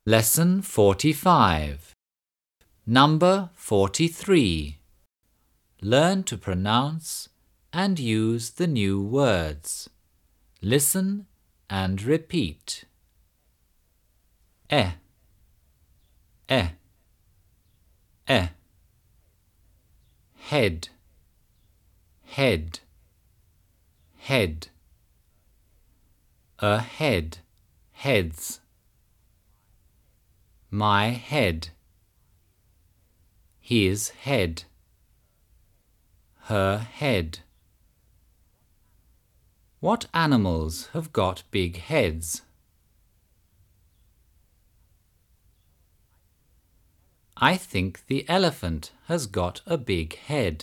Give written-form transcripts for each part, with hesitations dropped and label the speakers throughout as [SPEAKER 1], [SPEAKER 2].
[SPEAKER 1] Lesson 45. Number 43. Learn to pronounce and use the new words. Listen and repeat. Eh, eh, eh. Head, head, head. A head, heads. My head. His head. Her head. What animals have got big heads? I think the elephant has got a big head.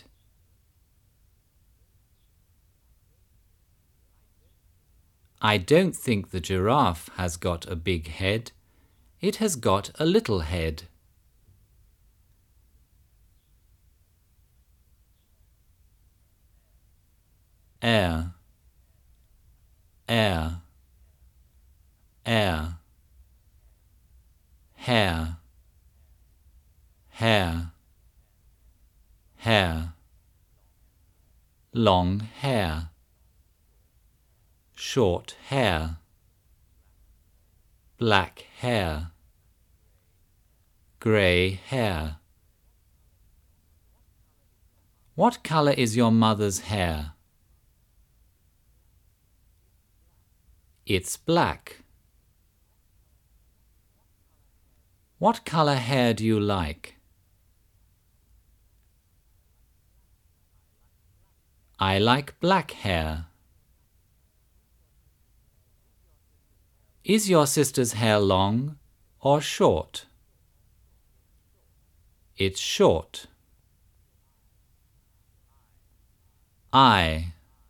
[SPEAKER 1] I don't think the giraffe has got a big head. It has got a little head. Air, air, air. Hair, hair, hair. Long hair, short hair. Black hair, grey hair. What colour is your mother's hair? It's black. What colour hair do you like? I like black hair. Is your sister's hair long or short? It's short. I,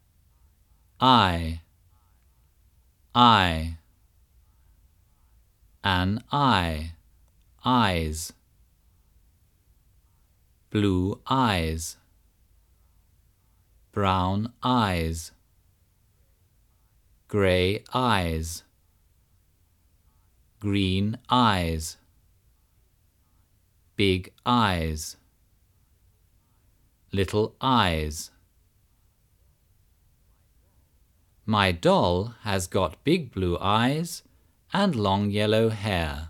[SPEAKER 1] I. An eye, eyes. Blue eyes, brown eyes. Grey eyes, green eyes. Big eyes, little eyes. My doll has got big blue eyes and long yellow hair.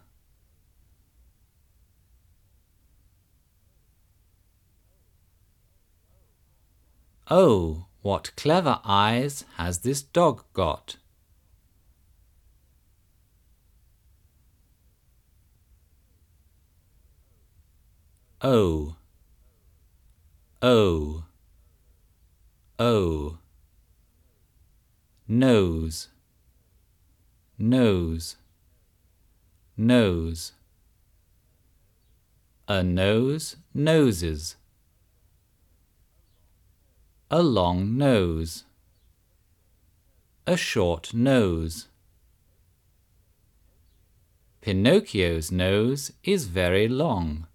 [SPEAKER 1] Oh, what clever eyes has this dog got! O, O, O. Nose, nose, nose. A nose, noses. A long nose. A short nose. Pinocchio's nose is very long.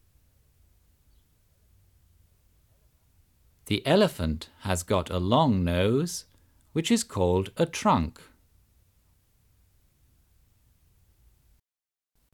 [SPEAKER 1] The elephant has got a long nose, which is called a trunk.